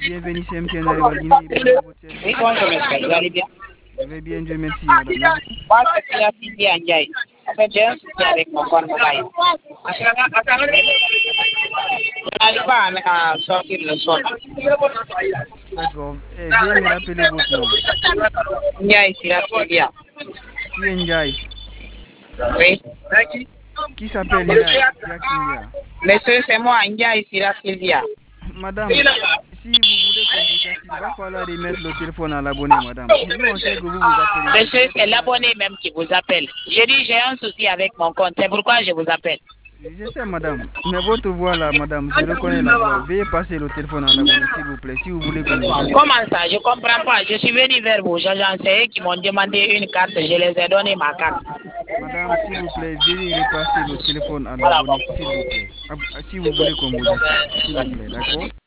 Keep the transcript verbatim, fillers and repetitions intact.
Bienvenue, c'est M T N Waldini. Oui, bonjour monsieur, vous allez bien? Je vais bien, Dieu merci, madame. Moi, c'est la Sylvie Ndiaye. En fait, j'ai un souci avec mon compte Sky. Je n'arrive pas à, à sortir le son. D'accord. Eh, veuillez me rappeler votre nom. Ndiaye, c'est la Sylvia. Qui est Ndiaye? Oui. Qui s'appelle Ndiaye? Yakindia. Monsieur, c'est moi, Ndiaye, c'est la Sylvia. Madame, si vous voulez qu'on vous assiste, il va falloir remettre le téléphone à l'abonné, madame. Nous, on sait que vous vous appelez. Monsieur, c'est l'abonné même qui vous appelle. J'ai dit, j'ai un souci avec mon compte. C'est pourquoi je vous appelle. Je sais, madame. Mais votre voix là, madame, je reconnais la voix. Veuillez passer le téléphone à l'abonné, s'il vous plaît, si vous voulez qu'on vous assiste. Comment ça? Je comprends pas. Je suis venu vers vous. J'ai eux qui m'ont demandé une carte. Je les ai donné ma carte. Madame, s'il vous plaît, veuillez repasser le téléphone à l'abonné, s'il vous plaît. Ah, si vous voulez qu'on vous assiste, s'il vous plaît, d'accord?